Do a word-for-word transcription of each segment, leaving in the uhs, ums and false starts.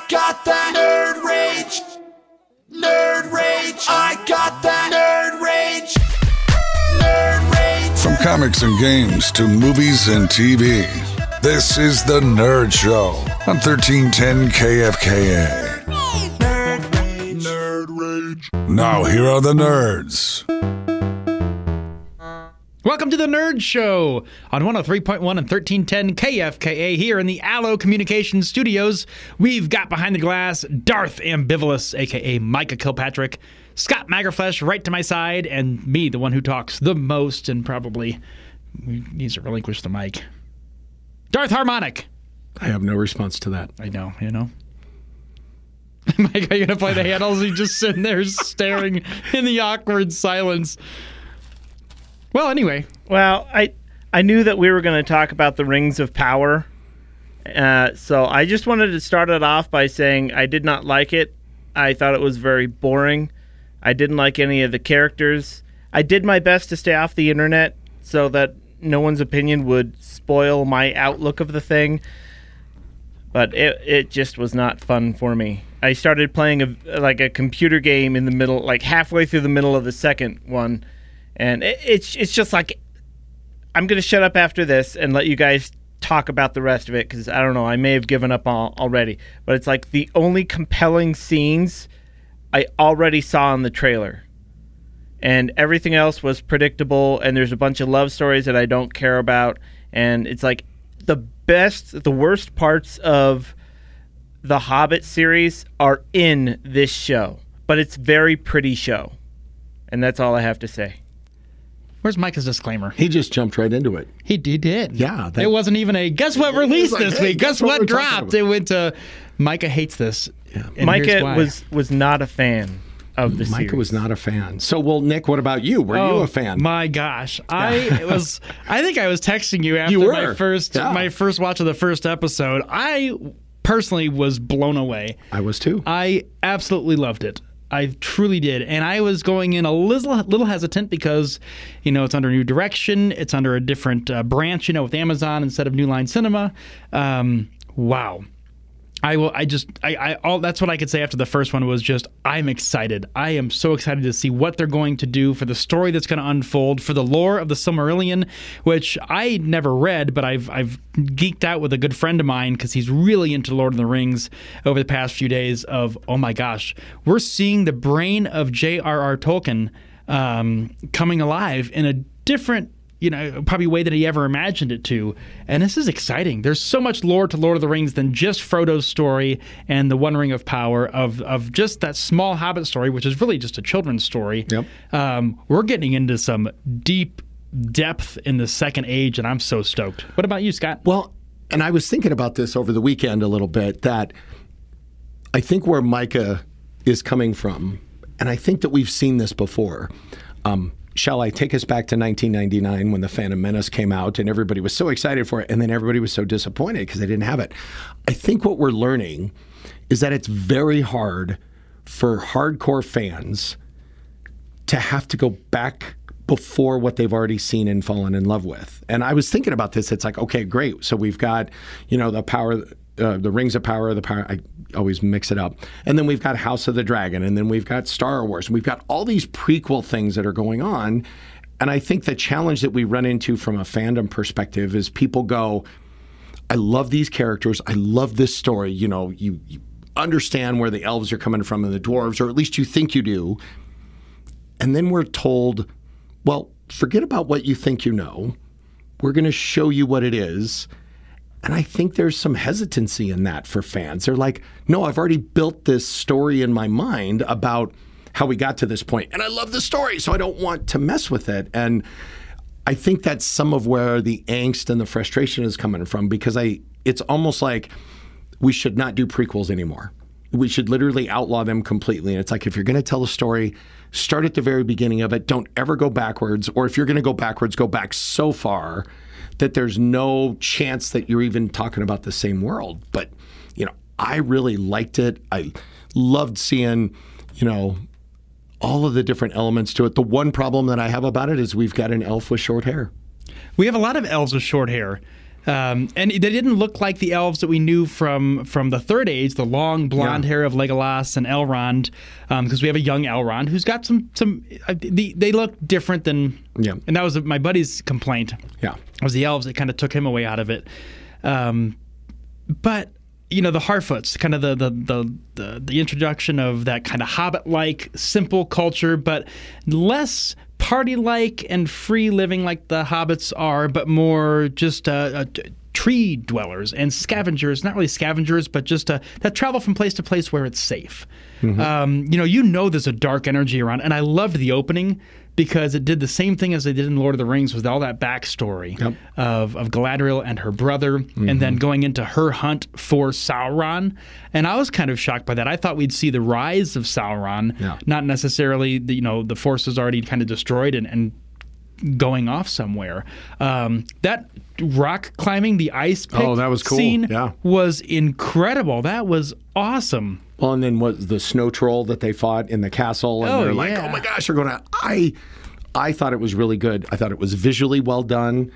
got that nerd rage. Nerd rage. I got that nerd rage. Nerd rage. From comics and games to movies and T V, this is The Nerd Show on thirteen ten K F K A. Nerd rage. Nerd rage. Now here are the nerds. Welcome to The Nerd Show on one oh three point one and thirteen ten K F K A here in the Allo Communications Studios. We've got behind the glass Darth Ambivalous, a k a. Micah Kilpatrick, Scott Magerflesh right to my side, and me, the one who talks the most and probably needs to relinquish the mic. Darth Harmonic. I have no response to that. I know, you know. Mike, are you going to play the handles? He's just sitting there staring in the awkward silence. Well, anyway. Well, I I knew that we were going to talk about the Rings of Power. Uh, so I just wanted to start it off by saying I did not like it. I thought it was very boring. I didn't like any of the characters. I did my best to stay off the internet so that no one's opinion would spoil my outlook of the thing. But it it just was not fun for me. I started playing a like a computer game in the middle, like halfway through the middle of the second one. And it, it's it's just like, I'm going to shut up after this and let you guys talk about the rest of it, because I don't know, I may have given up all, already. But it's like the only compelling scenes I already saw in the trailer. And everything else was predictable, and there's a bunch of love stories that I don't care about. And it's like the best, the worst parts of the Hobbit series are in this show. But it's a very pretty show. And that's all I have to say. Where's Micah's disclaimer? He just jumped right into it. He, he did. Yeah. That, it wasn't even a, guess what released like, this hey, week? Guess, guess what what we're talking dropped? about. It went to, Micah hates this. Yeah. And Micah was, was not a fan of the Micah series. was not a fan. So, well, Nick, what about you? Were oh, you a fan? My gosh. I was, I think I was texting you after You were. my first, Yeah. my first watch of the first episode. I personally was blown away. I was too. I absolutely loved it. I truly did. And I was going in a little, little hesitant because, you know, it's under new direction. It's under a different uh, branch, you know, with Amazon instead of New Line Cinema. Um, wow. I will. I just. I. I. All. That's what I could say after the first one was just. I'm excited. I am so excited to see what they're going to do for the story that's going to unfold, for the lore of the Silmarillion, which I never read, but I've. I've geeked out with a good friend of mine because he's really into Lord of the Rings over the past few days. Of oh my gosh, we're seeing the brain of J R R. Tolkien um, coming alive in a different, you know, probably way that he ever imagined it to. And this is exciting. There's so much lore to Lord of the Rings than just Frodo's story and the One Ring of Power, of of just that small Hobbit story, which is really just a children's story. Yep. Um, we're getting into some deep depth in the Second Age, and I'm so stoked. What about you, Scott? Well, and I was thinking about this over the weekend a little bit, that I think where Micah is coming from, and I think that we've seen this before, um, shall I take us back to nineteen ninety-nine when The Phantom Menace came out and everybody was so excited for it, and then everybody was so disappointed because they didn't have it. I think what we're learning is that it's very hard for hardcore fans to have to go back before what they've already seen and fallen in love with. And I was thinking about this. It's like, okay, great. So we've got, you know, the power, uh, the Rings of Power, the power, I always mix it up. And then we've got House of the Dragon, and then we've got Star Wars, and we've got all these prequel things that are going on. And I think the challenge that we run into from a fandom perspective is people go, I love these characters. I love this story. You know, you, you understand where the elves are coming from and the dwarves, or at least you think you do. And then we're told, well, forget about what you think you know. We're going to show you what it is. And I think there's some hesitancy in that for fans. They're like, no, I've already built this story in my mind about how we got to this point. And I love the story, so I don't want to mess with it. And I think that's some of where the angst and the frustration is coming from, because I it's almost like we should not do prequels anymore. We should literally outlaw them completely. And it's like, if you're going to tell a story, start at the very beginning of it. Don't ever go backwards. Or if you're going to go backwards, go back so far that there's no chance that you're even talking about the same world. But, you know, I really liked it. I loved seeing, you know, all of the different elements to it. The one problem that I have about it is we've got an elf with short hair. We have a lot of elves with short hair. Um, and they didn't look like the elves that we knew from from the Third Age, the long blonde Yeah. hair of Legolas and Elrond, because we have a young Elrond who's got some some. Uh, they, they look different than. Yeah. And that was my buddy's complaint. Yeah. Was the elves that kind of took him away out of it. Um, but you know, the Harfoots, kind of the the, the the the introduction of that kind of Hobbit-like simple culture, but less party-like and free living like the hobbits are, but more just uh, uh, t- tree dwellers and scavengers. Not really scavengers, but just uh, that travel from place to place where it's safe. Mm-hmm. Um, you know, you know, there's a dark energy around, and I loved the opening because it did the same thing as they did in Lord of the Rings with all that backstory Yep. of, of Galadriel and her brother, and then going into her hunt for Sauron. And I was kind of shocked by that. I thought we'd see the rise of Sauron, Yeah. not necessarily the, you know, the forces already kind of destroyed and, and going off somewhere. Um, that rock climbing, the ice pick Oh, that was cool. scene Yeah. was incredible. That was awesome. Well, and then was the snow troll that they fought in the castle, and Oh, they're like, yeah. "Oh my gosh, they're going to!" I, I thought it was really good. I thought it was visually well done.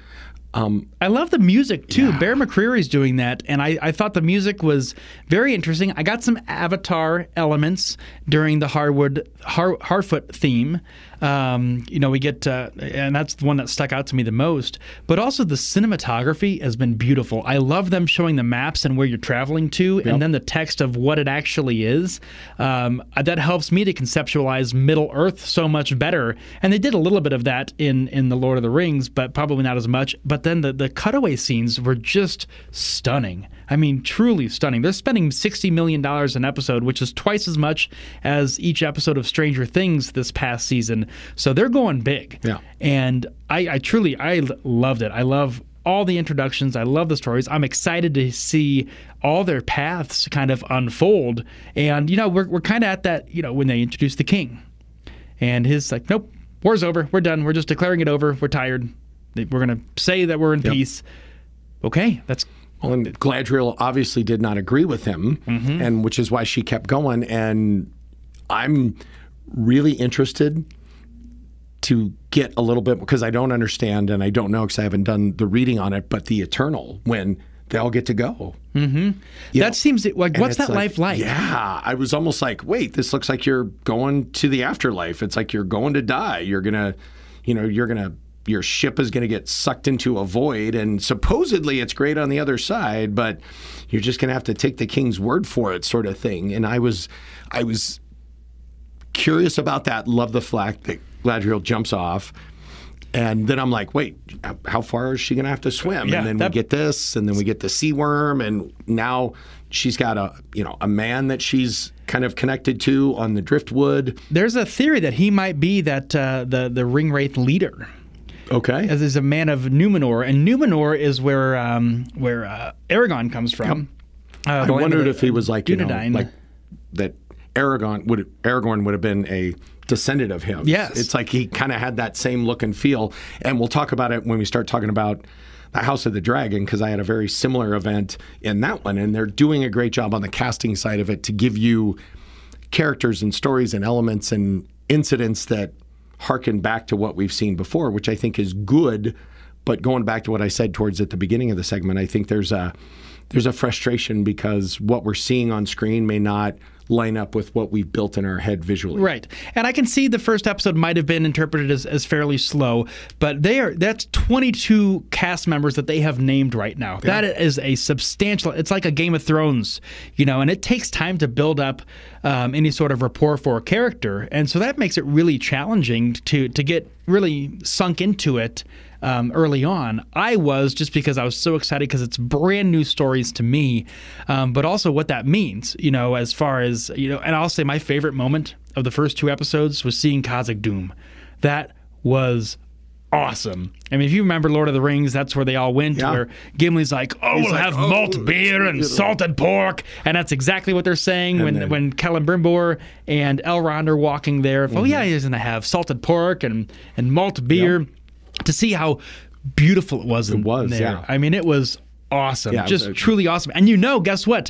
I love the music too. Bear McCreary's doing that, and I, I thought the music was very interesting. I got some Avatar elements during the Harwood Har, Harfoot theme. Um, you know, we get, uh, and that's the one that stuck out to me the most. But also the cinematography has been beautiful. I love them showing the maps and where you're traveling to, and then the text of what it actually is. Um, that helps me to conceptualize Middle Earth so much better. And they did a little bit of that in in the Lord of the Rings, but probably not as much. But then the the cutaway scenes were just stunning. I mean, truly stunning. They're spending sixty million dollars an episode, which is twice as much as each episode of Stranger Things this past season. So they're going big. Yeah. And I, I truly, I l- loved it. I love all the introductions. I love the stories. I'm excited to see all their paths kind of unfold. And, you know, we're, we're kind of at that, you know, when they introduce the king. And his like, nope, war's over. We're done. We're just declaring it over. We're tired. We're going to say that we're in Yep. peace. Okay, that's Well, and Galadriel obviously did not agree with him, and which is why she kept going. And I'm really interested to get a little bit, because I don't understand and I don't know because I haven't done the reading on it, but the Eternal, when they all get to go. that know, seems like, And what's it's that life like? Yeah, I was almost like, wait, this looks like you're going to the afterlife. It's like you're going to die. You're gonna, you know, you're gonna, your ship is gonna get sucked into a void, and supposedly it's great on the other side, but you're just gonna have to take the king's word for it, sort of thing. And I was, I was curious about that. Love the fact that Galadriel jumps off. And then I'm like, wait, how far is she going to have to swim? Yeah, and then that- we get this, and then we get the sea worm, and now she's got a, you know, a man that she's kind of connected to on the driftwood. There's a theory that he might be that uh, the the ring wraith leader, Okay. as is a man of Numenor, and Numenor is where um, where uh, Aragorn comes from. Uh, I the land of wondered the- if he was like, you know, Dunedain. like that Aragorn would Aragorn would have been a descendant of him. Yes. It's like he kind of had that same look and feel. And we'll talk about it when we start talking about the House of the Dragon, because I had a very similar event in that one. And they're doing a great job on the casting side of it to give you characters and stories and elements and incidents that harken back to what we've seen before, which I think is good. But going back to what I said towards at the beginning of the segment, I think there's a there's a frustration because what we're seeing on screen may not line up with what we've built in our head visually. Right. And I can see the first episode might have been interpreted as, as fairly slow, but they are that's twenty-two cast members that they have named right now. That is a substantial, it's like a Game of Thrones, you know, and it takes time to build up um, any sort of rapport for a character. And so that makes it really challenging to to get really sunk into it. Um, early on, I was just because I was so excited because it's brand new stories to me, um, but also what that means, you know, as far as, you know, and I'll say my favorite moment of the first two episodes was seeing Khazad Dûm. That was awesome. I mean, if you remember Lord of the Rings, that's where they all went, Yeah. where Gimli's like, oh, He's we'll like, have "Oh, malt beer and it's- salted pork. And that's exactly what they're saying when, then- when Celebrimbor and Elrond are walking there. Oh, yeah, he's going to have salted pork and, and malt beer. To see how beautiful it was in was, there. yeah. I mean, it was awesome. Yeah, it Just was a- truly awesome. And you know, guess what?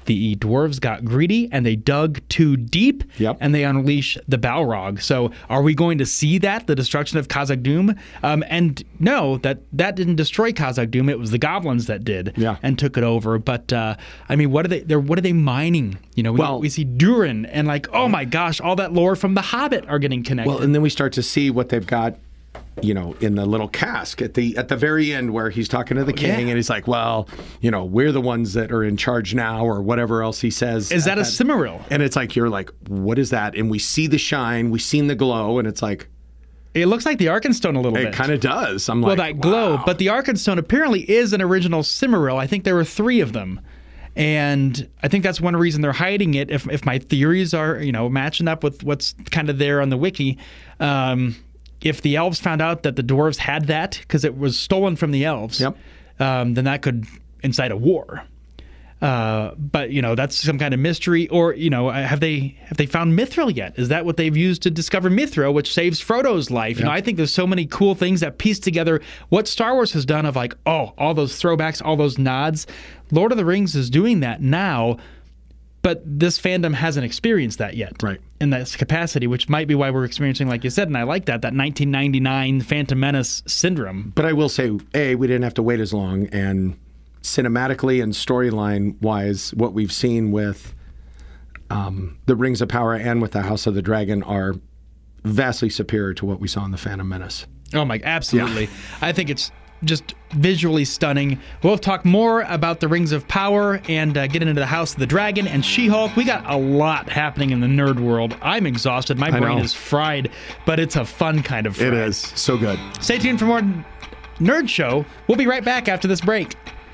the dwarves got greedy and they dug too deep, Yep. and they unleash the Balrog. So are we going to see that, the destruction of Khazad-dûm? Um, and no, that, that didn't destroy Khazad-dûm. It was the goblins that did Yeah. and took it over. But uh, I mean, what are they? They're what are they mining? You know, we, Well- we see Durin and like, oh my gosh, all that lore from The Hobbit are getting connected. Well, and then we start to see what they've got, you know, in the little cask at the at the very end where he's talking to the king yeah. and he's like, well, you know, we're the ones that are in charge now, or whatever else he says. Is at that a Cimmeril? And it's like, you're like, what is that? And we see the shine, we seen the glow, and it's like, It looks like the Arkenstone a little it bit. kind of does. I'm Well, like, that glow, wow. but the Arkenstone apparently is an original Cimmeril. I think there were three of them. And I think that's one reason they're hiding it. If if my theories are, you know, matching up with what's kind of there on the wiki, um, if the elves found out that the dwarves had that because it was stolen from the elves, Yep. um, then that could incite a war. Uh, but you know, that's some kind of mystery. Or you know, have they have they found Mithril yet? Is that what they've used to discover Mithril, which saves Frodo's life? You know, I think there's so many cool things that piece together what Star Wars has done. Of like, oh, all those throwbacks, all those nods. Lord of the Rings is doing that now, but this fandom hasn't experienced that yet, Right. in that capacity, which might be why we're experiencing, like you said, and I like that that nineteen ninety-nine Phantom Menace syndrome. But I will say, A, we didn't have to wait as long, and cinematically and storyline-wise, what we've seen with um, the Rings of Power and with the House of the Dragon are vastly superior to what we saw in the Phantom Menace. Oh my, absolutely. I think it's just visually stunning. We'll talk more about the Rings of Power and uh, get into the House of the Dragon and She-Hulk. We got a lot happening in the nerd world. I'm exhausted. My I brain know. is fried, but it's a fun kind of fried. It is. So good. Stay tuned for more Nerd Show. We'll be right back after this break.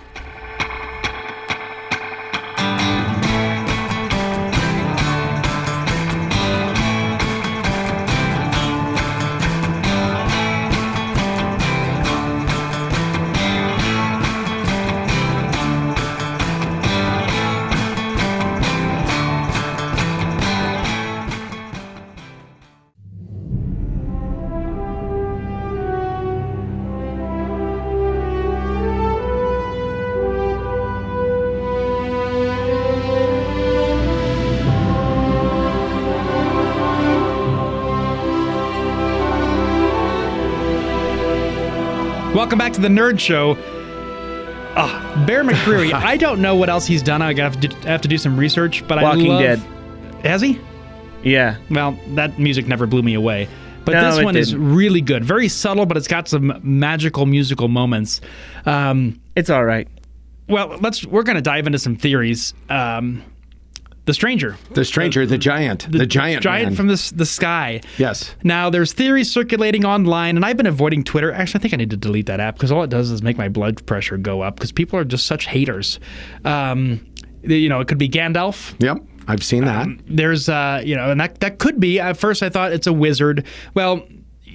Welcome back to the Nerd Show. Ah, Bear McCreary. I don't know what else he's done. I have to do, I have to do some research. But Walking I love, Dead. Has he? Yeah. Well, that music never blew me away. But No, this it one is didn't. really good. Very subtle, but it's got some magical musical moments. Um, It's all right. well, let's. We're going to dive into some theories. Um, the Stranger. The Stranger, the Giant, the, Giant Giant Man. from the, s- the sky. Yes. Now, there's theories circulating online, and I've been avoiding Twitter. Actually, I think I need to delete that app because all it does is make my blood pressure go up because people are just such haters. Um, you know, it could be Gandalf. Yep. I've seen that. There's, uh, you know, and that that could be. At first, I thought it's a wizard. Well,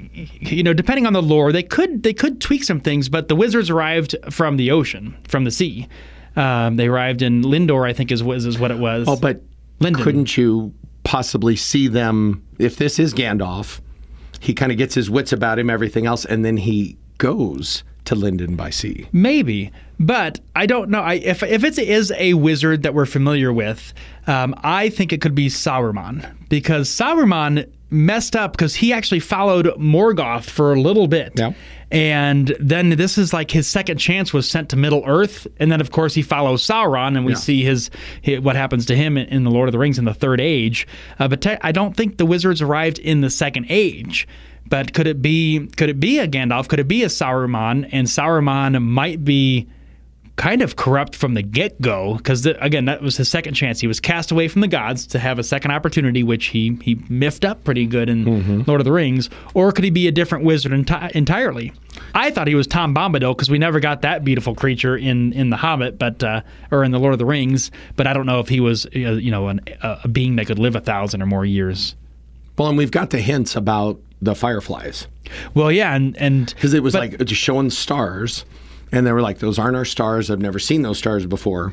you know, depending on the lore, they could they could tweak some things. But the wizards arrived from the ocean, from the sea. Um, they arrived in Lindor, I think, is was is what it was. Oh, but Linden. couldn't you possibly see them, if this is Gandalf, he kind of gets his wits about him, everything else, and then he goes to Linden by sea. Maybe, but I don't know. I, if if it is a wizard that we're familiar with, um, I think it could be Sauron because Sauron messed up because he actually followed Morgoth for a little bit. Yeah. And then this is like his second chance was sent to Middle Earth, and then of course he follows Sauron, and we Yeah. see his, his what happens to him in, in the Lord of the Rings in the Third Age. Uh, but te- I don't think the wizards arrived in the Second Age. But could it be? Could it be a Gandalf? Could it be a Sauron? And Sauron might be kind of corrupt from the get-go because again, that was his second chance. He was cast away from the gods to have a second opportunity, which he he miffed up pretty good in Mm-hmm. Lord of the Rings. Or could he be a different wizard enti- entirely? I thought he was Tom Bombadil because we never got that beautiful creature in, in The Hobbit, but uh, or in the Lord of the Rings. But I don't know if he was uh, you know an, a being that could live a thousand or more years. Well, and we've got the hints about the fireflies Well, yeah, and and because it was but- like just showing stars, and they were like, "Those aren't our stars. I've never seen those stars before."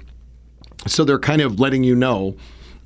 So they're kind of letting you know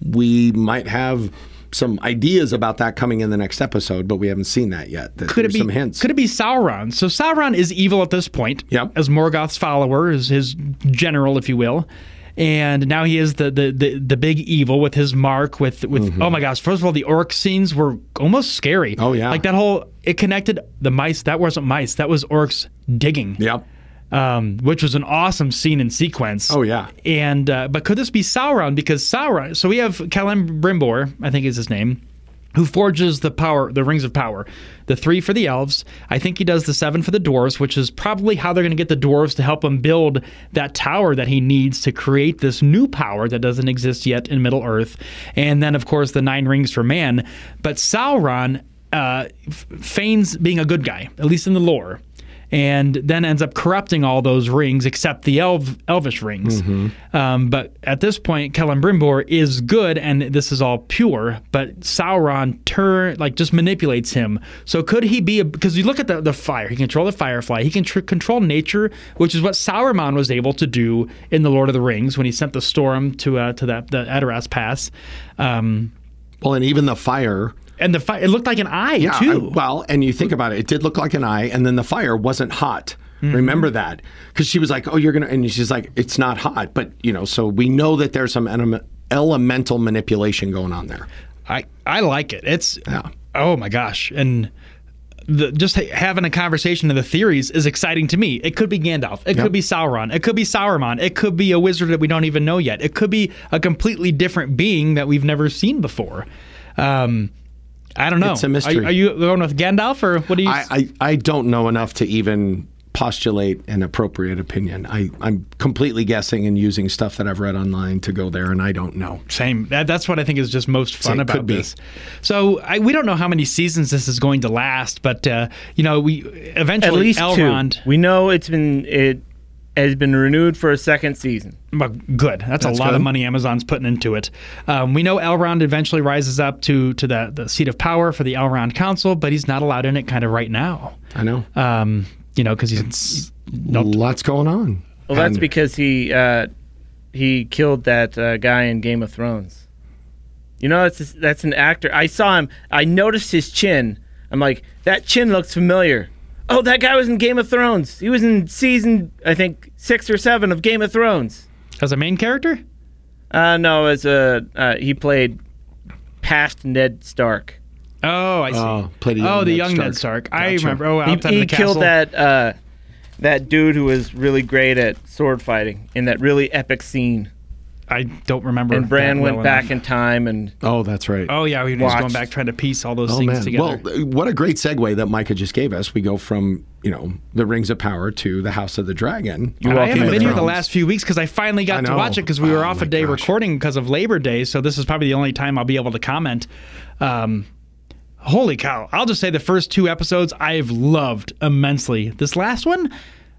we might have some ideas about that coming in the next episode, but we haven't seen that yet. That Could it there's be some hints? Could it be Sauron? So Sauron is evil at this point, Yep. as Morgoth's follower, as his general, if you will. and now he is the the the, the big evil with his mark. With with Mm-hmm. oh my gosh! First of all, the orc scenes were almost scary. Oh, yeah. like that whole it connected the mice. That wasn't mice. That was orcs digging. Yep. Um, which was an awesome scene and sequence. Oh, yeah. And uh, but could this be Sauron? Because Sauron. So we have Celebrimbor, I think is his name, who forges the power, the rings of power. The three for the elves. I think he does the seven for the dwarves, which is probably how they're going to get the dwarves to help him build that tower that he needs to create this new power that doesn't exist yet in Middle Earth. And then, of course, the nine rings for man. But Sauron uh, f- feigns being a good guy, at least in the lore, and then ends up corrupting all those rings except the elf, elvish rings. Um, but at this point, Celebrimbor is good, and this is all pure. But Sauron turn like just manipulates him. So could he be? Because you look at the, the fire, he can control the firefly. He can tr- control nature, which is what Sauron was able to do in the Lord of the Rings when he sent the storm to uh, to that the Edoras Pass. Um, Well, and even the fire. and the fire, it looked like an eye Yeah. too. I- well, and you think about it, it did look like an eye, and then the fire wasn't hot. Remember that? Because she was like, "Oh, you're gonna," and she's like, "It's not hot," but you know, so we know that there's some ele- elemental manipulation going on there. I, I like it. It's Yeah. oh my gosh, and the, just ha- having a conversation of the theories is exciting to me. It could be Gandalf. It Yep. could be Sauron. It could be Sauron. It could be a wizard that we don't even know yet. It could be a completely different being that we've never seen before. Um, I don't know. It's a mystery. Are, are you going with Gandalf or what do you? I, I, I don't know enough to even postulate an appropriate opinion. I, I'm completely guessing and using stuff that I've read online to go there, and I don't know. Same. That, that's what I think is just most fun it about could be. this. So I, we don't know how many seasons this is going to last, but uh, you know, we eventually At least Elrond. two. We know it's been it has been renewed for a second season. Well, good. That's, That's a lot good. of money Amazon's putting into it. Um, we know Elrond eventually rises up to to the, the seat of power for the Elrond Council, but he's not allowed in it kind of right now. I know. Um, you know, because he's nope. Lots going on. Well, that's And- because he uh, he killed that uh, guy in Game of Thrones. You know, that's that's an actor. I saw him. I noticed his chin. I'm like, that chin looks familiar. Oh, that guy was in Game of Thrones. He was in season, I think, six or seven of Game of Thrones. as a main character. Uh, no, as a uh, he played past Ned Stark. Oh, I see. Oh, played a young oh, the Ned young Stark. Ned Stark. I Gotcha. remember. Oh, He, outside he of the killed castle. that uh, that dude who was really great at sword fighting in that really epic scene. I don't remember. And Bran that went well back enough. in time and Oh, that's right. Oh yeah, he was going watched. back trying to piece all those Oh, things man. together. Well, what a great segue that Micah just gave us. We go from, you know, the Rings of Power to the House of the Dragon. I welcome. haven't Game of been here the Thrones. last few weeks because I finally got I to know. watch it because we were Oh, off my a day gosh. recording because of Labor Day. So this is probably the only time I'll be able to comment. Um, holy cow. I'll just say the first two episodes I've loved immensely. This last one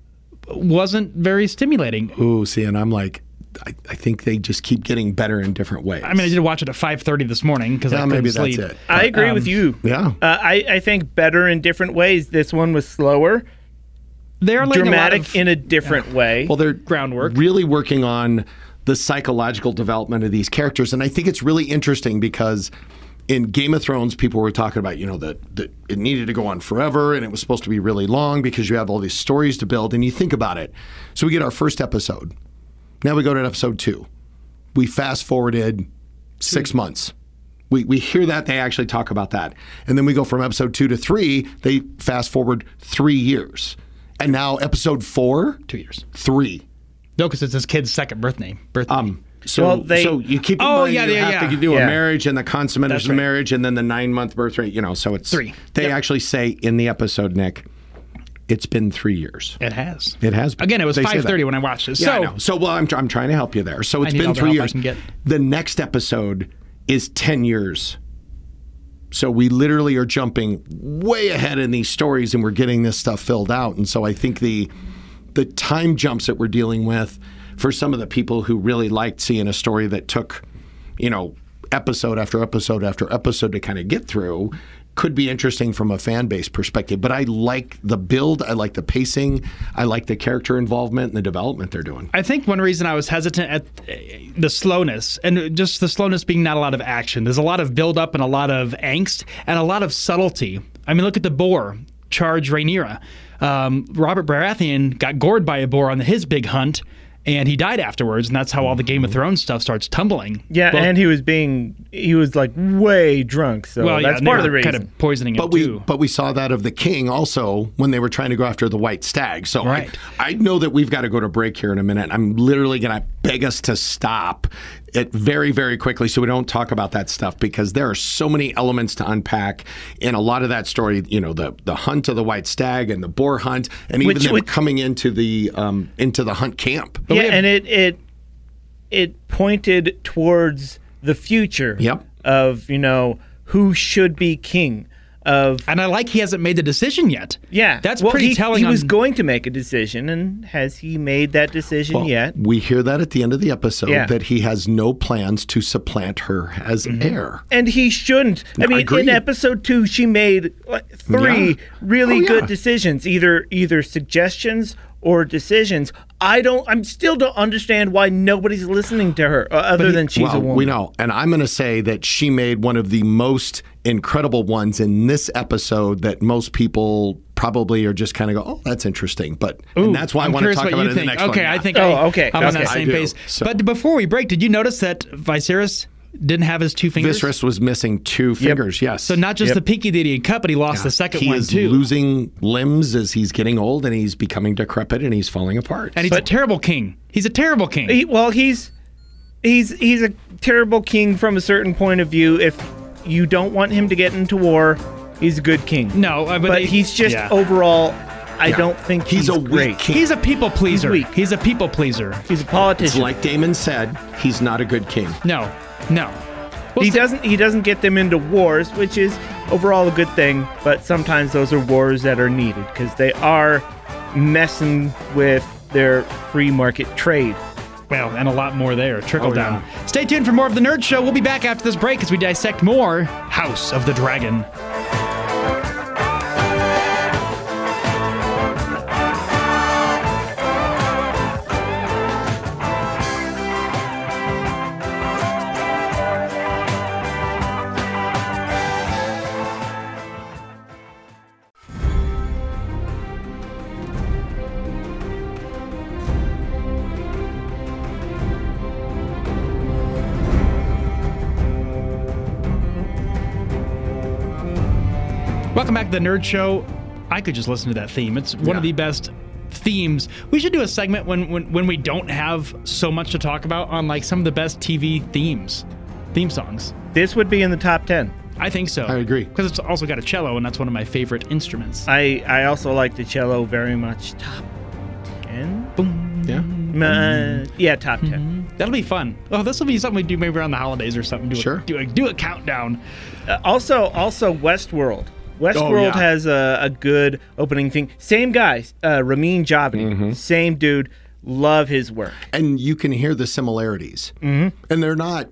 wasn't very stimulating. Ooh, see, and I'm like, I, I think they just keep getting better in different ways. I mean, I did watch it at five thirty this morning because I yeah, couldn't maybe sleep. that's it. I agree um, with you. Yeah. Uh, I, I think better in different ways. This one was slower, They're laying dramatic a lot of in a different way. Well, they're groundwork. really working on the psychological development of these characters, and I think it's really interesting because in Game of Thrones, people were talking about, you know, that that it needed to go on forever, and it was supposed to be really long because you have all these stories to build. And you think about it. So we get our first episode. Now we go to episode two. We fast forwarded six months. We we hear that they actually talk about that, and then we go from episode two to three. They fast forward three years, and now episode four, two years. three. No, because it's his kid's second birthday. Birthday. Um, so, Well, they- so you keep in Oh, mind yeah, you yeah, have yeah. to do Yeah. a marriage and the consummation That's of the right. marriage and then the nine month birth rate. You know, so it's Three. They Yep. actually say in the episode, Nick, it's been three years. it has. It has been. Again, it was They say five thirty that. when I watched it. Yeah, So I know. So, well, I'm, I'm trying to help you there. So it's need been all the three help I years. can get. The next episode is ten years. So we literally are jumping way ahead in these stories, and we're getting this stuff filled out. And so I think the the time jumps that we're dealing with for some of the people who really liked seeing a story that took, you know, episode after episode after episode to kind of get through could be interesting from a fan base perspective. But I like the build, I like the pacing, I like the character involvement and the development they're doing. I think one reason I was hesitant at uh, the slowness, and just the slowness being not a lot of action. There's a lot of build-up and a lot of angst and a lot of subtlety. I mean, look at the boar charge Rhaenyra. Um, Robert Baratheon got gored by a boar on his big hunt, and he died afterwards, and that's how all the Game of Thrones stuff starts tumbling. Yeah, Well- and he was being he was like way drunk, so well, that's yeah, part they of the were reason. kind of poisoning him But we too. but we saw that of the king also when they were trying to go after the white stag. So Right. I, I know that we've got to go to break here in a minute. I'm literally going to beg us to stop it very, very quickly so we don't talk about that stuff because there are so many elements to unpack in a lot of that story. You know, the the hunt of the white stag and the boar hunt, and even Which- them which- coming into the um, into the hunt camp. Yeah, and it it it pointed towards the future. Yep. Of you know who should be king. Of and I like he hasn't made the decision yet. yeah, That's well, pretty he, telling. He was on- going to make a decision, and has he made that decision Well, yet? we hear that at the end of the episode Yeah. that he has no plans to supplant her as heir. And he shouldn't. I mean, Agreed. in episode two, she made like, three Yeah. really Oh, yeah. good decisions, either either suggestions or decisions. I don't. I'm still don't understand why nobody's listening to her, uh, other he- than she's well, a woman. We know. And I'm going to say that she made one of the most incredible ones in this episode that most people probably are just kind of go, oh, that's interesting. But and that's why I'm I want to curious talk what about you it in the think. next okay, one. I think. Oh, I, okay, I'm on okay. that I same do. pace. So- But before we break, did you notice that Viserys didn't have his two fingers? Viserys was missing two fingers, yes. So not just Yep. the pinky that he had cut, but he lost the second he one is too. losing limbs as he's getting old and he's becoming decrepit and he's falling apart. and he's a terrible king. He's a terrible king. He, well, he's he's he's a terrible king from a certain point of view. If you don't want him to get into war, he's a good king. no, uh, but, but they- he's just yeah. overall. I don't think He's he's, a weak great. king. He's a people pleaser. weak. He's a people pleaser. He's a It's politician. like Damon said, he's not a good king. No, no. Well, he st- doesn't he doesn't get them into wars, which is overall a good thing, but sometimes those are wars that are needed because they are messing with their free market trade. Well, and a lot more there. Trickle Oh, down. Stay tuned for more of the Nerd Show. We'll be back after this break as we dissect more House of the Dragon. Welcome back to the Nerd Show. I could just listen to that theme. It's one of Yeah. the best themes. We should do a segment when, when when we don't have so much to talk about on like some of the best T V themes, theme songs. This would be in the top ten. I think so. I agree. Because it's also got a cello, and that's one of my favorite instruments. I, I also like the cello very much. Top ten? Boom. Yeah. Uh, yeah, top ten. That'll be fun. Oh, this will be something we do maybe around the holidays or something. Do Sure. A, do a do a countdown. Uh, also, also Westworld. Westworld Oh, yeah. has a, a good opening thing. Same guy, uh, Ramin Djawadi. Mm-hmm. Same dude. Love his work. And you can hear the similarities. Mm-hmm. And they're not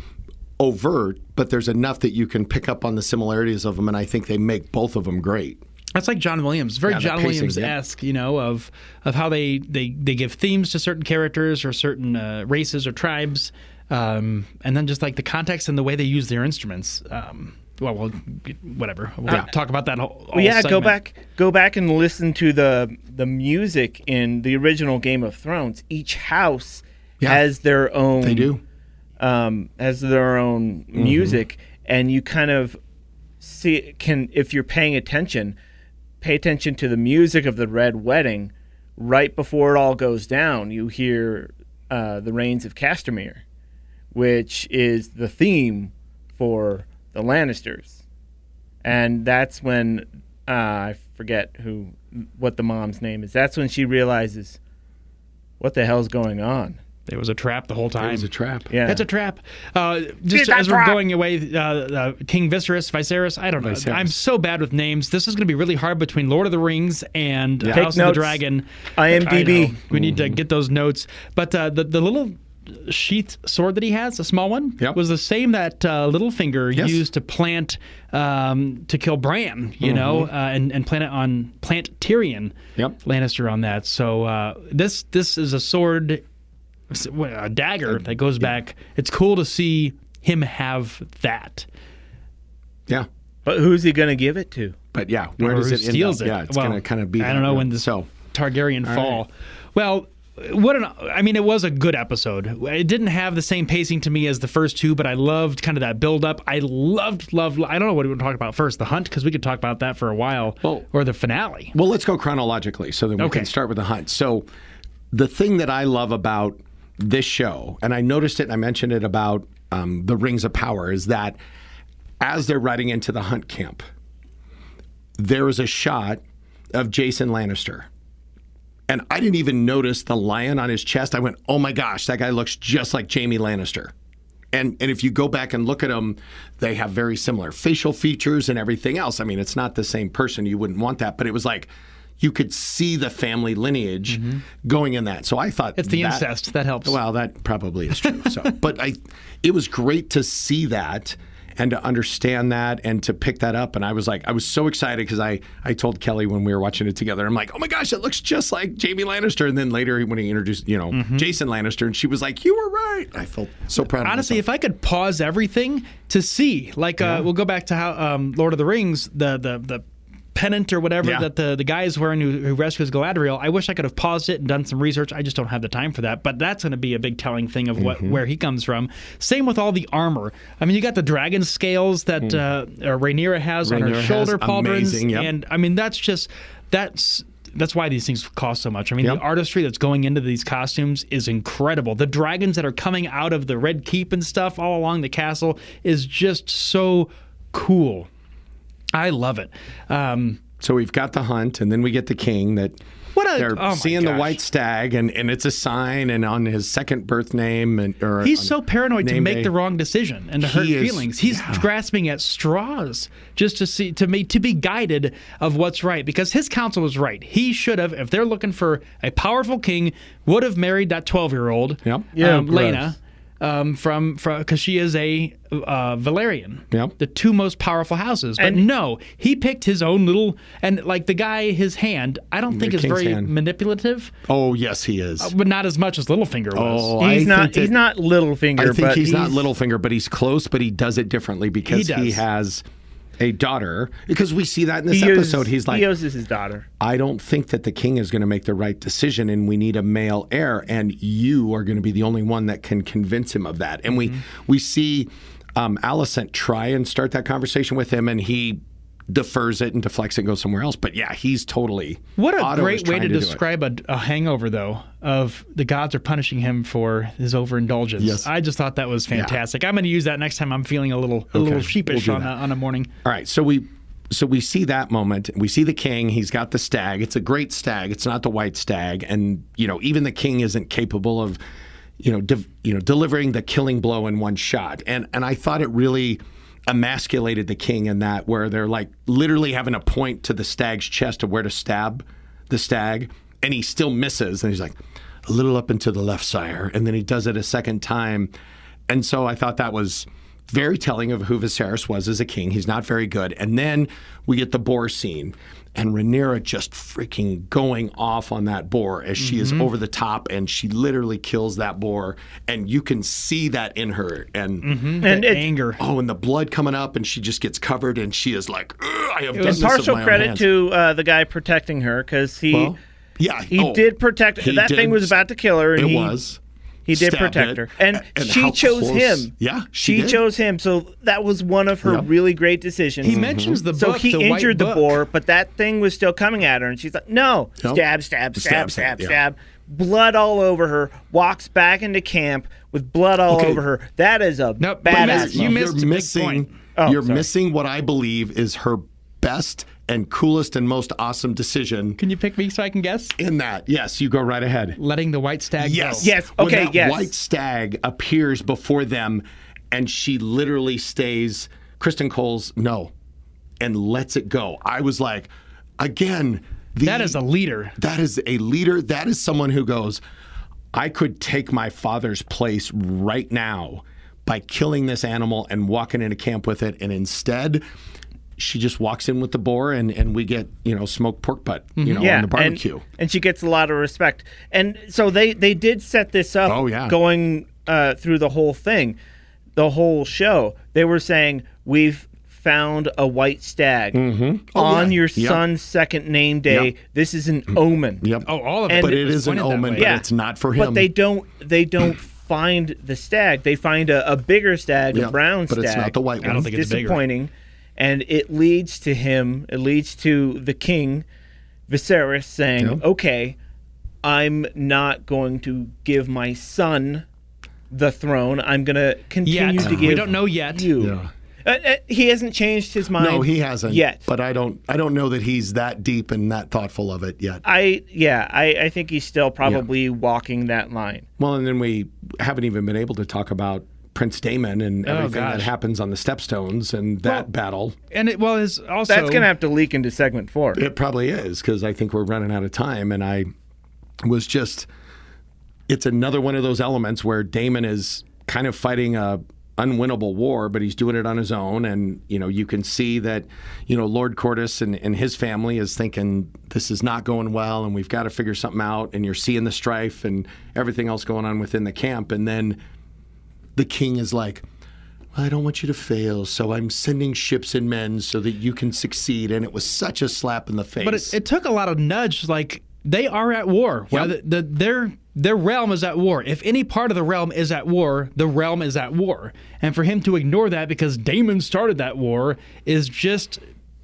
overt, but there's enough that you can pick up on the similarities of them, and I think they make both of them great. That's like John Williams. Very Yeah, the John pacing, Williams-esque, you know, of of how they, they, they give themes to certain characters or certain uh, races or tribes, um, and then just like the context and the way they use their instruments. Um, well, well, whatever. We'll Yeah. talk about that whole. Well, yeah, go segment. back, go back and listen to the the music in the original Game of Thrones. Each house Yeah. has their own. They do. Um, has their own Mm-hmm. music, and you kind of see can if you're paying attention, pay attention to the music of the Red Wedding. Right before it all goes down, you hear uh, the Rains of Castamere, which is the theme for the Lannisters, and that's when uh, I forget who what the mom's name is. That's when she realizes what the hell's going on. It was a trap the whole time. It was a trap. Yeah, It's a trap. Uh, just that as we're trap. going away, uh, uh, King Viserys, Viserys, I don't know. Viserys. I'm so bad with names. This is going to be really hard between Lord of the Rings and Take House of the notes. Dragon. IMDb. I know. We need to get those notes. But uh, the, the little sheath sword that he has, a small one, Yep. was the same that uh, Littlefinger Yes. used to plant um, to kill Bran, you know, uh, and, and plant it on plant Tyrion Yep. Lannister on that. So uh, this this is a sword, a dagger that goes back. It's cool to see him have that. Yeah. but who's he going to give it to? But yeah, where Or does who it end steals up? it? Yeah, it's Well, going to kind of be. I that don't know route. when the So Targaryen fall. right. Well, what an I mean, it was a good episode. It didn't have the same pacing to me as the first two, but I loved kind of that build up. I loved, loved. I don't know what we want to talk about first, the hunt, because we could talk about that for a while, Well- or the finale. Well, let's go chronologically so that we Okay. can start with the hunt. So, the thing that I love about this show, and I noticed it and I mentioned it about um, the Rings of Power, is that as they're riding into the hunt camp, there is a shot of Jason Lannister. And I didn't even notice the lion on his chest. I went, oh my gosh, that guy looks just like Jaime Lannister. And and if you go back and look at them, they have very similar facial features and everything else. I mean, it's not the same person. You wouldn't want that. But it was like you could see the family lineage going in that. So I thought It's the that- incest that helps. Well, that probably is true. So, but I, it was great to see that and to understand that and to pick that up. And I was like, I was so excited because I, I told Kelly when we were watching it together, I'm like, oh my gosh, it looks just like Jaime Lannister. And then later when he introduced, you know, Mm-hmm. Jason Lannister, and she was like, you were right. I felt so proud of Honestly, myself. if I could pause everything to see, like, uh, we'll go back to how um, Lord of the Rings, the the the pennant or whatever Yeah. that the, the guy is wearing who, who rescues Galadriel. I wish I could have paused it and done some research. I just don't have the time for that. But that's going to be a big telling thing of what where he comes from. Same with all the armor. I mean, you got the dragon scales that uh, uh, Rhaenyra has on Rhaenyra her has. shoulder pauldrons, Amazing, yep. and I mean that's just that's. That's why these things cost so much. I mean, Yep. the artistry that's going into these costumes is incredible. The dragons that are coming out of the Red Keep and stuff all along the castle is just so cool. I love it. Um, So we've got the hunt, and then we get the king that What a- they're oh my seeing the gosh. white stag, and, and it's a sign, and on his second birth name, and or he's on so paranoid to name make day. the wrong decision and to hurt He is- feelings. He's yeah. grasping at straws just to see to me to be guided of what's right, because his counsel was right. He should have, if they're looking for a powerful king, would have married that twelve-year-old, Yep. Yeah, um, gross. Lena. Um, from from because she is a uh, Valerian, Yep. the two most powerful houses. But And- no, he picked his own little and like the guy, his hand. I don't think The is king's very hand. manipulative, Oh yes, he is. but not as much as Littlefinger was. Oh, I He's think not. that- He's not Littlefinger. I think but he's, not Littlefinger, but he's close. But he does it differently because He he, does. has a daughter. Because we see that in this He episode. owes- he's like, he owes his daughter. I don't think that the king is going to make the right decision, and we need a male heir, and you are going to be the only one that can convince him of that. And we we see um, Alicent try and start that conversation with him, and he defers it and deflects it and goes somewhere else. But yeah, he's totally What a Otto is great way trying to, do it. describe a, a hangover, though, of the gods are punishing him for his overindulgence. Yes. I just thought that was fantastic. I'm going to use that next time I'm feeling a little a little Okay, sheepish we'll on do a, that. on a morning. All right, so we so we see that moment. We see the king. He's got the stag. It's a great stag. It's not the white stag, and you know even the king isn't capable of, you know, de- you know, delivering the killing blow in one shot. And and I thought it really emasculated the king in that, where they're like literally having to point to the stag's chest of where to stab the stag, and he still misses, and he's like, a little up and to the left, sire, and then he does it a second time, and so I thought that was very telling of who Viserys was as a king. He's not very good. And then we get the boar scene, and Rhaenyra just freaking going off on that boar as she is over the top, and she literally kills that boar, and you can see that in her. And And The it, anger. oh, and the blood coming up, and she just gets covered, and she is like, "Ugh, I have done and this with partial my own credit hands." to uh, the guy protecting her because he Well, yeah, he oh, did protect. he That did. thing was about to kill her. And It he, was. He did Stabbed protect it. her, and, And she how chose close- him. Yeah, she she did. chose him. So that was one of her Yep. really great decisions. He mentions the So book, he the white injured the book. boar, but that thing was still coming at her, and she's like, "No, Yep. stab, stab, stab, Stab, stab, stab, stab, yeah. Blood all over her. Walks back into camp with blood all Okay. over her. That is a Nope, but badass. you moment. missed a you're big missing. point. Oh, you're sorry. missing what I believe is her best and coolest and most awesome decision. Can you pick me so I can guess? In that, yes, you go right ahead. Letting the white stag Yes, go. Yes, When okay, that yes. white stag appears before them, and she literally stays. Kristen Cole's no, and lets it go. I was like, again, the, That is a leader. That is a leader. That is someone who goes, I could take my father's place right now by killing this animal and walking into camp with it. And instead, she just walks in with the boar, and, and we get, you know, smoked pork butt, you know, on the barbecue. And, and she gets a lot of respect. And so they, they did set this up Oh, yeah. going uh, through the whole thing, the whole show. They were saying, we've found a white stag Oh, on yeah. your Yep. son's second name day. Yep. This is an omen. Yep. Oh, all of And- it. but it was is an pointed that omen, way. but it's not for him. But they don't. They don't find the stag. They find a, a bigger stag, Yeah, a brown but stag. it's not the white I don't one. think it's bigger. disappointing, and it leads to him. It leads to the king, Viserys, saying, Yeah. "Okay, I'm not going to give my son the throne. I'm going to continue Yet. to give. We don't know yet. You. Yeah. Uh, uh, he hasn't changed his mind. No, he hasn't yet. But I don't. I don't know that he's that deep and that thoughtful of it yet. I yeah, I, I think he's still probably walking that line. Well, and then we haven't even been able to talk about Prince Daemon and Oh, everything that gosh. happens on the Stepstones and that Well, battle. And it well is also That's going to have to leak into segment four. It probably is because I think we're running out of time. And I was just, it's another one of those elements where Daemon is kind of fighting a unwinnable war, but he's doing it on his own. And, you know, you can see that, you know, Lord Cortis and, and his family is thinking this is not going well and we've got to figure something out. And you're seeing the strife and everything else going on within the camp. And then the king is like, I don't want you to fail, so I'm sending ships and men so that you can succeed. And it was such a slap in the face. But it, it took a lot of nudge. Like they are at war. Yep. Whether the, their their realm is at war. If any part of the realm is at war, the realm is at war. And for him to ignore that because Daemon started that war is just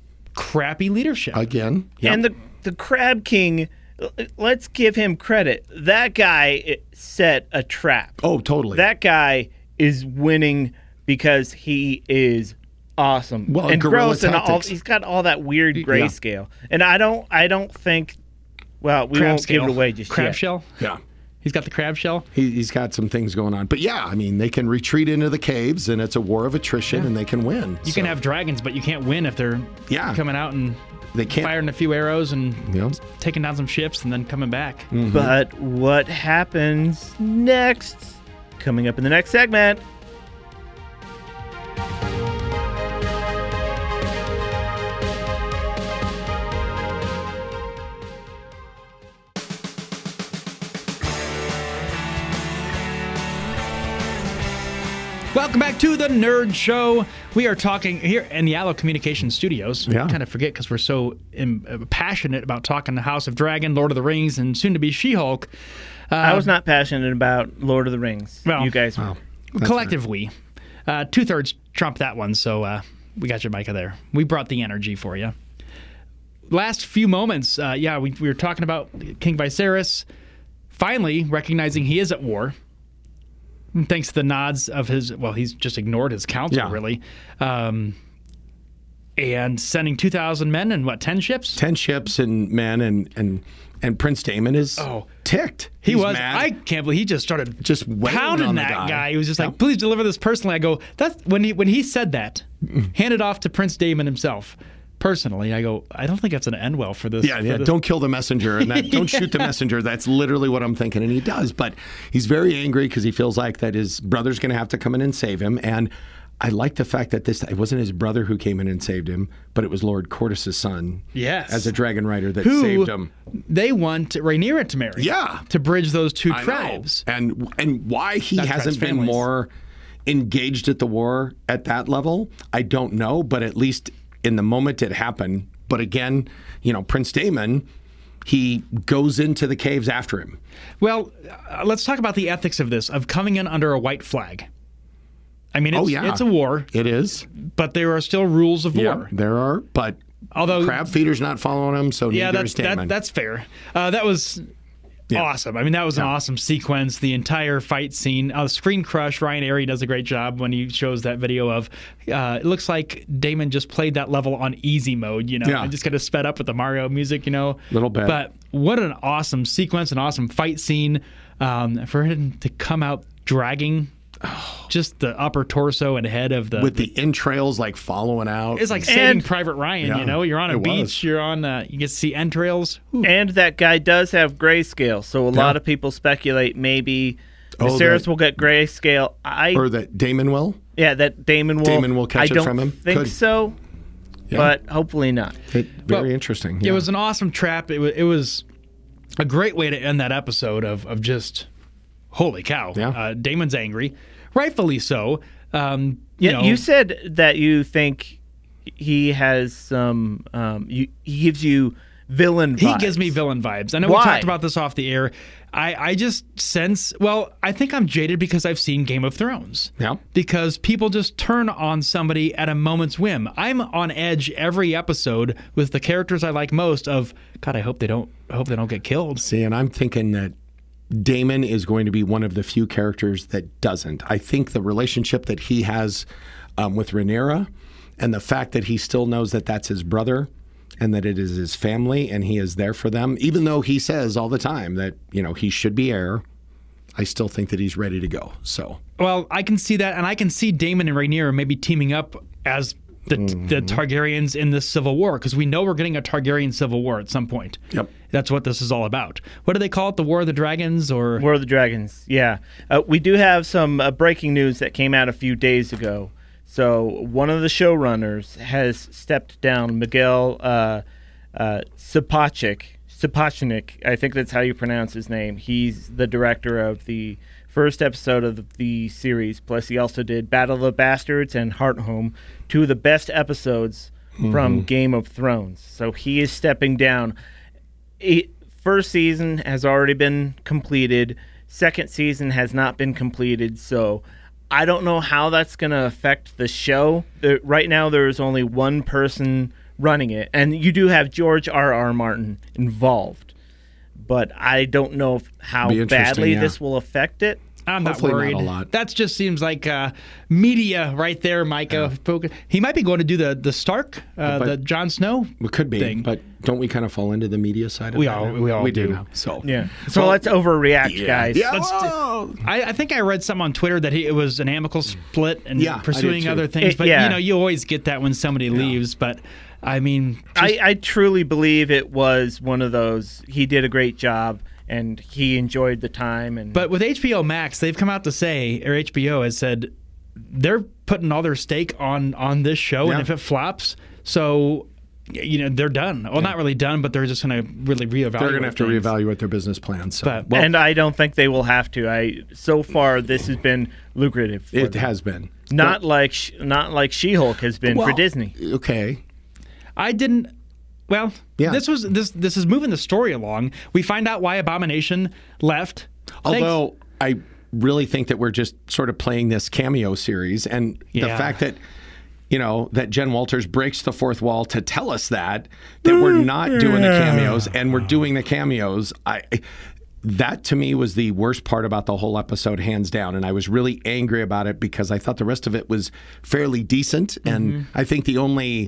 crappy leadership. Again. Yep. And the the Crab King, l- let's give him credit. That guy eh, set a trap. oh, totally. That guy is winning because he is awesome Well, and guerrilla gross, and all, tactics. he's got all that weird grayscale. And I don't, I don't think. Well, we crab won't scale. give it away just crab yet. shell. yeah. He's got the crab shell. He, he's got some things going on. But yeah, I mean, they can retreat into the caves and it's a war of attrition and they can win. You can have dragons, but you can't win if they're Yeah. coming out and They can't. firing a few arrows and Yep. taking down some ships and then coming back. But what happens next? Coming up in the next segment. Welcome back to the Nerd Show. We are talking here in the Allo Communication Studios. Yeah. We kind of forget because we're so um, uh, passionate about talking the House of Dragon, Lord of the Rings, and soon to be She-Hulk. Uh, I was not passionate about Lord of the Rings. Well, you guys were. collective we. Uh, Two thirds trump that one, so uh, we got your Micah there. We brought the energy for you. Last few moments, uh, yeah, we, we were talking about King Viserys finally recognizing he is at war. Thanks to the nods of his, well, he's just ignored his council, Yeah. really. Um, and sending two thousand men and what, ten ships? ten ships and men and and and Prince Daemon is Oh. ticked. He He's was. mad. I can't believe he just started Just wailing pounding on the that guy. guy. He was just Yeah. like, "Please deliver this personally." I go, "That's when he when he said that, hand it off to Prince Daemon himself." Personally, I go, "I don't think that's going to end well for this." Yeah, for yeah. this- Don't kill the messenger, and that, don't shoot the messenger. That's literally what I'm thinking, and he does. But he's very angry because he feels like that his brother's going to have to come in and save him. And I like the fact that this it wasn't his brother who came in and saved him, but it was Lord Cortis' son, Yes. as a dragon rider that Who saved him. they want Rhaenyra to marry. Yeah. to bridge those two I know. tribes. And and why he That hasn't drives been families. more engaged at the war at that level, I don't know. But at least in the moment it happened. But again, you know, Prince Daemon, he goes into the caves after him. Well, uh, let's talk about the ethics of this, of coming in under a white flag. I mean, it's, Oh, yeah. it's a war, It is. but there are still rules of Yeah, war. there are. But Although, Crab Feeder's not following him, so yeah, neither that's is Daemon. that, that's fair. Uh, that was Yeah. awesome. I mean, that was an Yeah. awesome sequence. The entire fight scene, uh, Screen Crush. Ryan Airy does a great job when he shows that video of. Uh, it looks like Damon just played that level on easy mode, you know, Yeah. and just kind of sped up with the Mario music, you know, Little bit. But what an awesome sequence, an awesome fight scene. Um, for him to come out dragging. Just the upper torso and head of the With the entrails like following out. it's like Saving And- Private Ryan, Yeah, you know. You're on a it beach, was. you're on. Uh, you get to see entrails. Ooh. And that guy does have grayscale, so a lot of people speculate maybe Oh, Viserys that- will get grayscale. I or that Daemon will. yeah, that Damon will. Damon will catch I it don't from him? think Could. so, Yeah. but hopefully not. It, very Well, interesting. It yeah. was an awesome trap. It was, it was a great way to end that episode of, of just, holy cow. Yeah. Uh, Damon's angry. Rightfully so. Um, you Yeah, know, you said that you think he has some. Um, you, he gives you villain vibes. He gives me villain vibes. I know Why? we talked about this off the air. I, I just sense, well, I think I'm jaded because I've seen Game of Thrones. Yeah. Because people just turn on somebody at a moment's whim. I'm on edge every episode with the characters I like most of, God, I hope they don't I hope they don't get killed. See, and I'm thinking that Damon is going to be one of the few characters that doesn't. I think the relationship that he has um, with Rhaenyra and the fact that he still knows that that's his brother and that it is his family and he is there for them, even though he says all the time that, you know, he should be heir, I still think that he's ready to go. So, Well, I can see that, and I can see Daemon and Rhaenyra maybe teaming up as the, Mm-hmm. the Targaryens in this civil war, because we know we're getting a Targaryen civil war at some point. Yep. That's what this is all about. What do they call it? The War of the Dragons? Or War of the Dragons. Yeah, uh, we do have some uh, breaking news that came out a few days ago. So one of the showrunners has stepped down, Miguel uh, uh, Sapochnik. Sapochnik, I think that's how you pronounce his name. He's the director of the first episode of the, the series. Plus, he also did Battle of the Bastards and Hearthome, two of the best episodes from Game of Thrones. So he is stepping down. It, first season has already been completed. Second season has not been completed. So I don't know how that's going to affect the show. There, right now, there is only one person running it, and you do have George R. R. Martin involved. But I don't know if, how Be interesting, badly yeah. this will affect it. I'm not Hopefully not worried. a lot. That just seems like uh, media right there, Micah. He might be going to do the the Stark, uh, But- the Jon Snow. it could be, thing. but don't we kind of fall into the media side of We that all- now? we all we do. now. So, Yeah. So let's overreact, guys. Yeah, Let's well, I, I think I read something on Twitter that he, it was an amicable split and Yeah, I did pursuing too. other things. It- but yeah. you know, you always get that when somebody leaves. But I mean, I, I truly believe it was one of those. He did a great job, and he enjoyed the time. And but with H B O Max, they've come out to say, or H B O has said, they're putting all their stake on on this show, Yeah. and if it flops, so you know they're done. Well, not really done, but they're just going to really reevaluate. they're going to have to things. reevaluate their business plans. So, But- well, and I don't think they will have to. I so far this has been lucrative. For it them. has been not like sh- not like She-Hulk has been for Well, Disney. Okay, I didn't. Well, Yeah. this was this this is moving the story along. We find out why Abomination left. Thanks- although I really think that we're just sort of playing this cameo series, and the Yeah. fact that you know that Jen Walters breaks the fourth wall to tell us that that we're not doing the cameos and we're doing the cameos. I. That to me was the worst part about the whole episode, hands down. And I was really angry about it because I thought the rest of it was fairly decent. And I think the only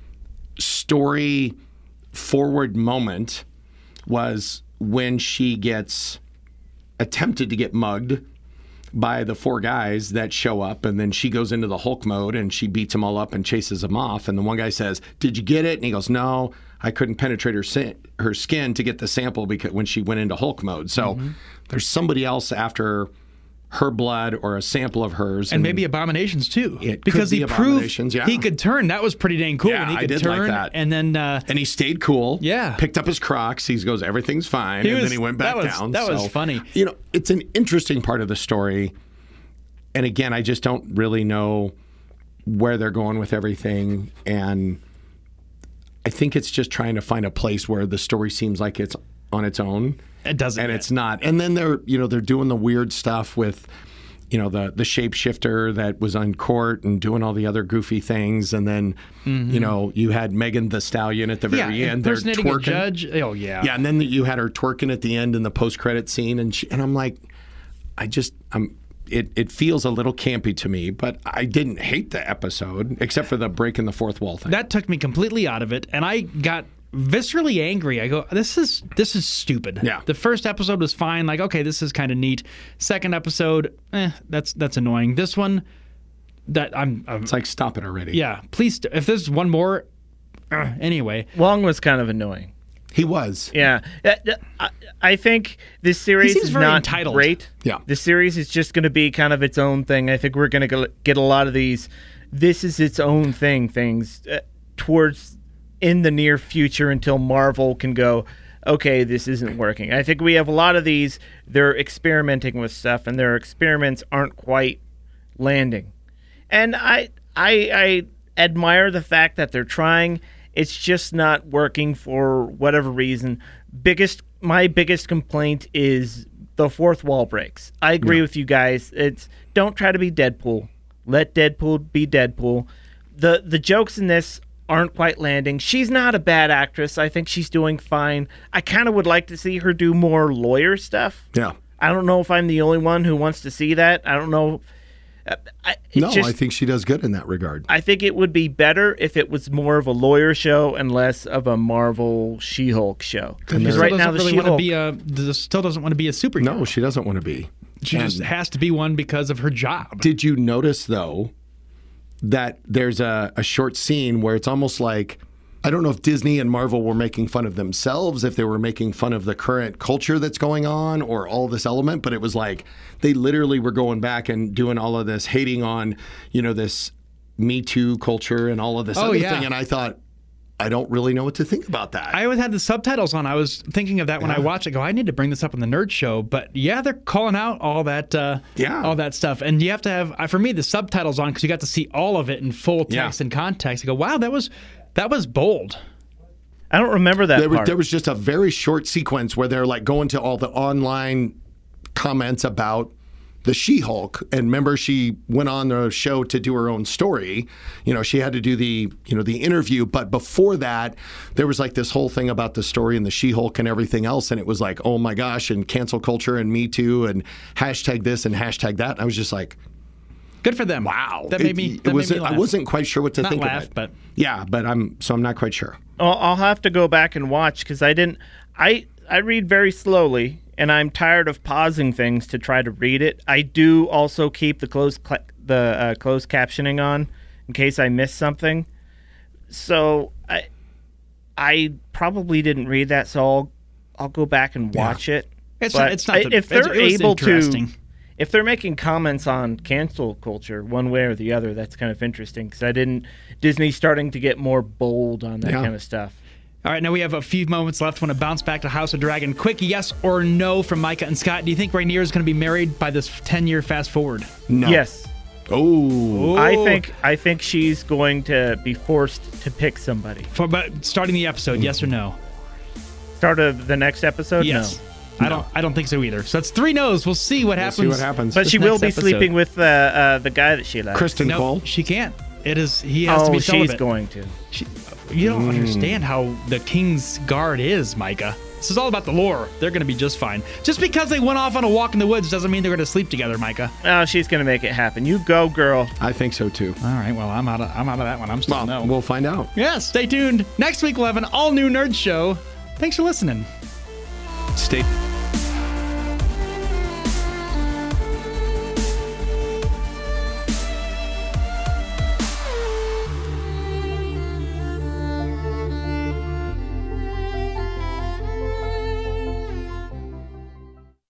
story forward moment was when she gets attempted to get mugged by the four guys that show up, and then she goes into the Hulk mode and she beats them all up and chases them off. And the one guy says, "Did you get it?" And he goes, "No, I couldn't penetrate her sin- her skin to get the sample because when she went into Hulk mode." So there's somebody else after her blood or a sample of hers, and maybe Abominations too, It could because be he Abominations, proved yeah. he could turn. That was pretty dang cool. Yeah, when he I could did like turn, that. and then uh, and he stayed cool. Yeah. picked up his Crocs. He goes, "Everything's fine," He and was- then he went back that was- down. that was So, funny. You know, it's an interesting part of the story. And again, I just don't really know where they're going with everything. And I think it's just trying to find a place where the story seems like it's on its own. it doesn't. And yet. it's not. And then they're, you know, they're doing the weird stuff with, you know, the the shapeshifter that was on court and doing all the other goofy things. And then, you know, you had Megan the Stallion at the yeah, very end. They're impersonating a twerking. judge. Oh yeah, Yeah, and then you had her twerking at the end in the post-credit scene, and she, and I'm like, I just, I'm, it, it feels a little campy to me, but I didn't hate the episode except for the breaking the fourth wall thing. That took me completely out of it, and I got viscerally angry. I go, this is this is stupid. Yeah. The first episode was fine. Like, okay, this is kind of neat. Second episode, eh, that's that's annoying. This one, that I'm, I'm It's like, stop it already. yeah. Please, st- if there's one more, uh, anyway. Wong was kind of annoying. He was. Yeah, Uh, uh, I, I think this series seems is very not entitled. great. Yeah. The series is just going to be kind of its own thing. I think we're going to get a lot of these. This is its own thing. Things uh, towards in the near future until Marvel can go, okay, this isn't working. I think we have a lot of these. They're experimenting with stuff, and their experiments aren't quite landing. And I, I, I admire the fact that they're trying. It's just not working for whatever reason. Biggest, my biggest complaint is the fourth wall breaks. I agree Yeah. with you guys. It's don't try to be Deadpool. Let Deadpool be Deadpool. The the jokes in this aren't quite landing. She's not a bad actress. I think she's doing fine. I kind of would like to see her do more lawyer stuff. Yeah. I don't know if I'm the only one who wants to see that. I don't know. Uh, I, it No, just- I think she does good in that regard. I think it would be better if it was more of a lawyer show and less of a Marvel She-Hulk show. And Because there- right Still now doesn't the really want to She-Hulk, be a. does- Still doesn't want to be a superhero. No, she doesn't want to be. She just And has to be one because of her job. did you notice, though, that there's a, a short scene where it's almost like, I don't know if Disney and Marvel were making fun of themselves, if they were making fun of the current culture that's going on or all this element, but it was like they literally were going back and doing all of this, hating on, you know, this Me Too culture and all of this Oh, other yeah. thing. And I thought, I don't really know what to think about that. I always had the subtitles on. I was thinking of that when I watched it. Go, I need to bring this up on the Nerd Show. But yeah, they're calling out all that, uh, Yeah. all that stuff, and you have to have, uh, for me, the subtitles on because you got to see all of it in full text Yeah. and context. I go, wow, that was that was bold. I don't remember that there, was, part. there was just a very short sequence where they're like going to all the online comments about the She-Hulk. And remember, she went on the show to do her own story. You know, she had to do the, you know, the interview. But before that, there was like this whole thing about the story and the She-Hulk and everything else. And it was like, oh my gosh, and cancel culture and Me Too and hashtag this and hashtag that. And I was just like, Good for them. wow. that made me. It, That it was, made me laugh. I wasn't quite sure what to Not think laugh, of it. but Yeah, but I'm, so I'm not quite sure. I'll, I'll have to go back and watch because I didn't. I I read very slowly, and I'm tired of pausing things to try to read it. I do also keep the closed cl- the uh, closed captioning on in case I miss something. So I I probably didn't read that, so I'll I'll go back and watch it. It's But not. It's not. I- The, if they're it was able to. interesting. If they're making comments on cancel culture one way or the other, that's kind of interesting because I didn't. Disney's starting to get more bold on that Yeah. kind of stuff. All right, now we have a few moments left. Want to bounce back to House of Dragon. Quick yes or no from Micah and Scott. Do you think Rhaenyra is going to be married by this ten-year fast forward? No. Yes, Oh. I think I think she's going to be forced to pick somebody. For, but starting the episode, yes or no? Start of the next episode. Yes. No. I don't. I don't think so either. So that's three no's. We'll see what We'll happens. see what happens. But This she will next be episode. sleeping with uh, uh, the guy that she likes. Kristen No, Cole. she can't. It is. He has Oh, to be she's celibate. going to. She, you don't understand how the King's Guard is, Micah. This is all about the lore. They're going to be just fine. Just because they went off on a walk in the woods doesn't mean they're going to sleep together, Micah. Oh, she's going to make it happen. You go, girl. I think so too. All right. Well, I'm out of. I'm out of that one. I'm still Well, no. we'll find out. Yeah. Stay tuned. Next week we'll have an all new nerd show. Thanks for listening. Stay.